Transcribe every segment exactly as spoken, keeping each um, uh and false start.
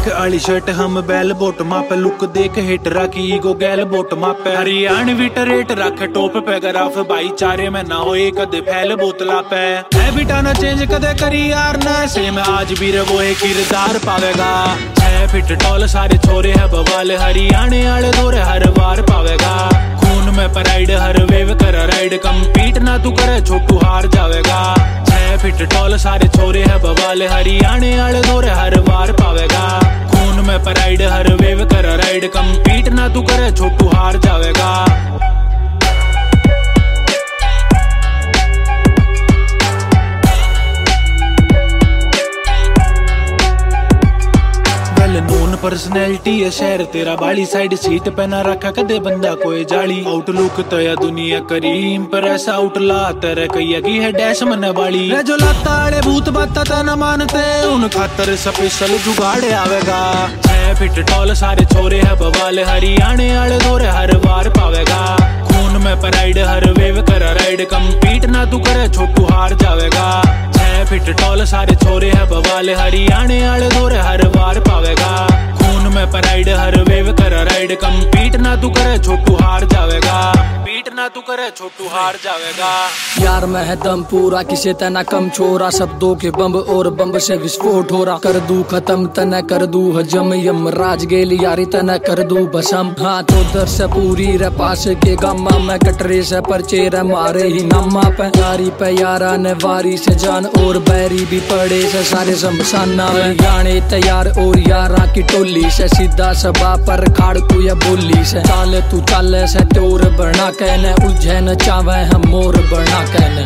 Check आली shirt हम बैल बोट मापे, लुक देख हिटरा की ईगो गैल बोट मापे। हरियाणवी रेट रखे टॉप पे ग्राफ, भाईचारे में ना होए कदे फैल बोतला पे। है बिटा ना चेंज कदे करी यार ना सेम, आज भी रे वो एक किरदार पावेगा। छह फिट टॉल सारे छोरे है बवाल, हरियाणे आले दौरे हर बार पावेगा। खून में प्राइड हर वेव कर राइड, कम्पीट ना तू करे छोटू हार जावेगा। छह फिट टॉल सारे छोरे है बवाल, हरियाणे आले दौरे हर बार पावेगा। खून में प्राइड हर वेव कर राइड, कम्पीट ना तू करे छोटू हार जावेगा। नोन पर्सनैलिटी है शहर तेरा बाली, साइड सीट पे ना रखा कदे बंदा कोई जाली। आउटलुक तो या दुनिया करी इंप्रेस, आउटला तेरे कैया की है डैश मन वाली। रे जो लाताड़े भूत बाता ता न मानते, उन खातर स्पेशल जुगाड़ आवेगा। छह फिट टॉल सारे छोरे है बवाल, हरियाणे आले दौरे हर बार पावेगा। खून में प्राइड हर वेव कर राइड, कम्पीट ना तू करे छोटू हार जावेगा। छह फिट टॉल सारे छोरे है बवाल, हरियाणे आले दौरे हर बार पावेगा। खून में प्राइड हर वेव कर राइड, कम्पीट ना तू करे छोटू हार जावेगा। पीट ना तू करे छोटू हार जावेगा। यार मैं है दम पूरा किसे तना कम छोरा, शब्दों के बम और बम से विस्फोट हो रहा। कर दू खत्म तना कर दू हजम, यम राज गेल यारी तना कर दू बसम। हाँ तो दर से पूरी रे पास के गम्मा, मैं कटरे से परचे रे मारे ही नम्मा पे। यारी पे यारा ने वारी से जान, और बैरी भी पड़े से सारे शमशाना में। जाने तैयार और यारा की टोली से, सीधा सबा पर खाड़ को या बोली से। चाल तू चाल से टोर बना कहने, उलझे न चावे हम मोर बना कहने।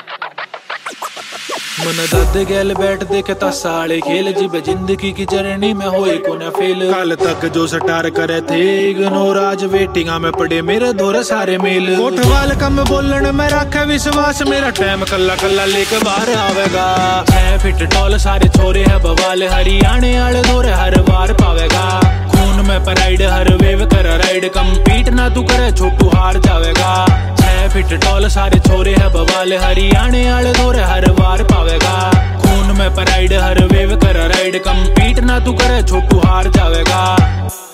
मन दद गैल बैठ देखता साले खेल, जिब जिंदगी की जर्नी में होए को न फेल। कल तक जो सटार करे थे इग्नोर, आज वेटिंगा में पड़े मेरे दौरे सारे मेल। कोठवाल कम बोलन में रखे विश्वास, मेरा टाइम कल्ला कल्ला लेके बाहर आवेगा। छह फिट टॉल सारे छोरे है बवाल, हरियाणे आले दौरे हर बार पावेगा। खून में प्राइड हर वेव कर राइड, कम्पीट ना तू करे छोटू हार जावेगा। छह फिट टॉल सारे छोरे है बवाल, हरियाणे आले दौरे हर बार पावेगा। खून में प्राइड हर वेव कर राइड, कम्पीट ना तू करे छोटू हार जावेगा।